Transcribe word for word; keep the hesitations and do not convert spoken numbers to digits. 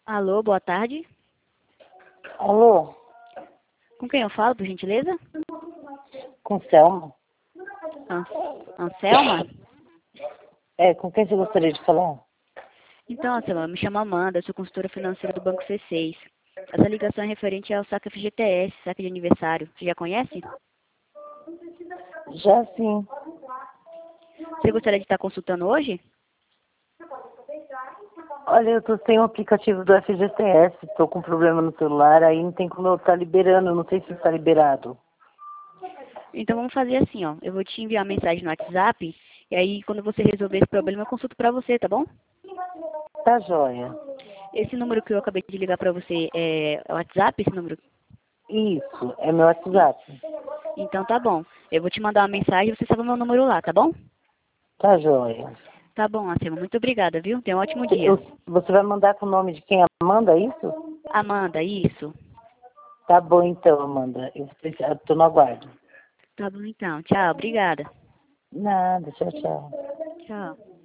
Alô, boa tarde. Alô, Com quem eu falo, por gentileza? com Selma? An Anselma? É, com quem você gostaria de falar? Então, Anselma, eu me chamo Amanda, sou consultora financeira do Banco C seis. Essa ligação é referente ao saque F G T S, saque de aniversário. Você já conhece? Já sim. Você gostaria de estar consultando hoje? Olha, eu tô sem o aplicativo do F G T S, tô com problema no celular, aí não tem como eu estar liberando, não sei se está liberado. Então vamos fazer assim, ó. Eu vou te enviar uma mensagem no WhatsApp, e aí quando você resolver esse problema eu consulto pra você, tá bom? Tá joia. Esse número que eu acabei de ligar pra você é o WhatsApp, esse número? Isso, é meu WhatsApp. Então tá bom. Eu vou te mandar uma mensagem e você salva meu número lá, tá bom? Tá joia. Tá bom, Anselma. Muito obrigada, viu? Tenha um ótimo dia. Eu- você vai mandar com o nome de quem? Amanda, é isso? Amanda, isso. Tá bom então, Amanda. Eu eu tô no aguardo. Tá bom então. Tchau, obrigada. Nada, tchau, tchau. Tchau.